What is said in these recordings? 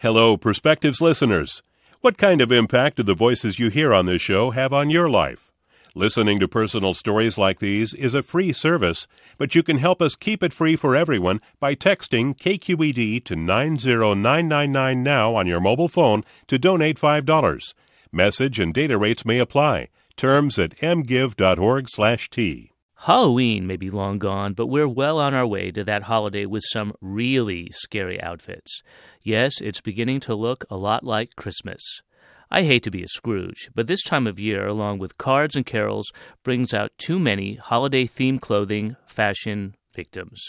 Hello, Perspectives listeners. What kind of impact do the voices you hear on this show have on your life? Listening to personal stories like these is a free service, but you can help us keep it free for everyone by texting KQED to 90999 now on your mobile phone to donate $5. Message and data rates may apply. Terms at mgive.org/T. Halloween may be long gone, but we're well on our way to that holiday with some really scary outfits. Yes, it's beginning to look a lot like Christmas. I hate to be a Scrooge, but this time of year, along with cards and carols, brings out too many holiday-themed clothing fashion victims.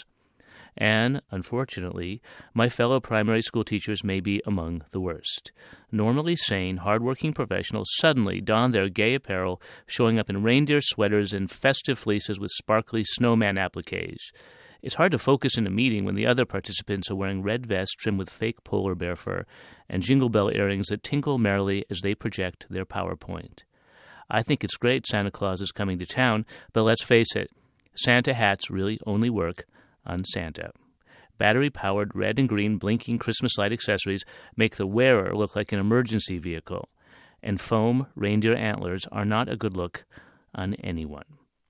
And, unfortunately, my fellow primary school teachers may be among the worst. Normally sane, hardworking professionals suddenly don their gay apparel, showing up in reindeer sweaters and festive fleeces with sparkly snowman appliques. It's hard to focus in a meeting when the other participants are wearing red vests trimmed with fake polar bear fur and jingle bell earrings that tinkle merrily as they project their PowerPoint. I think it's great Santa Claus is coming to town, but let's face it, Santa hats really only work on Santa. Battery-powered red and green blinking Christmas light accessories make the wearer look like an emergency vehicle, and foam reindeer antlers are not a good look on anyone.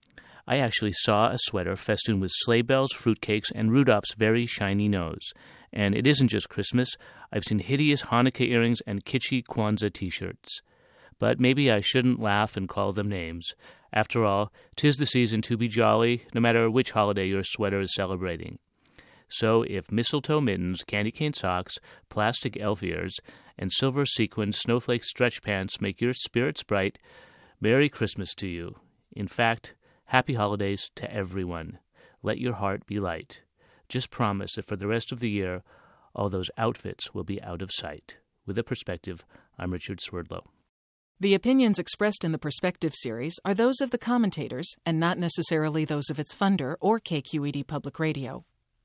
I actually saw a sweater festooned with sleigh bells, fruitcakes, and Rudolph's very shiny nose. And it isn't just Christmas. I've seen hideous Hanukkah earrings and kitschy Kwanzaa t-shirts. But maybe I shouldn't laugh and call them names. After all, 'tis the season to be jolly, no matter which holiday your sweater is celebrating. So if mistletoe mittens, candy cane socks, plastic elf ears, and silver sequined snowflake stretch pants make your spirits bright, Merry Christmas to you. In fact, Happy holidays to everyone. Let your heart be light. Just promise that for the rest of the year, all those outfits will be out of sight. With a Perspective, I'm Richard Swerdlow. The opinions expressed in the Perspective series are those of the commentators and not necessarily those of its funder or KQED Public Radio.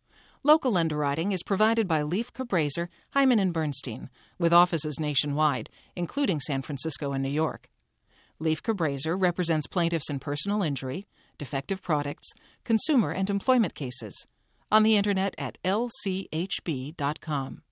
Local underwriting is provided by Leif Cabraser, Hyman & Bernstein, with offices nationwide, including San Francisco and New York. Leif Cabraser represents plaintiffs in personal injury, defective products, consumer and employment cases. On the Internet at lchb.com.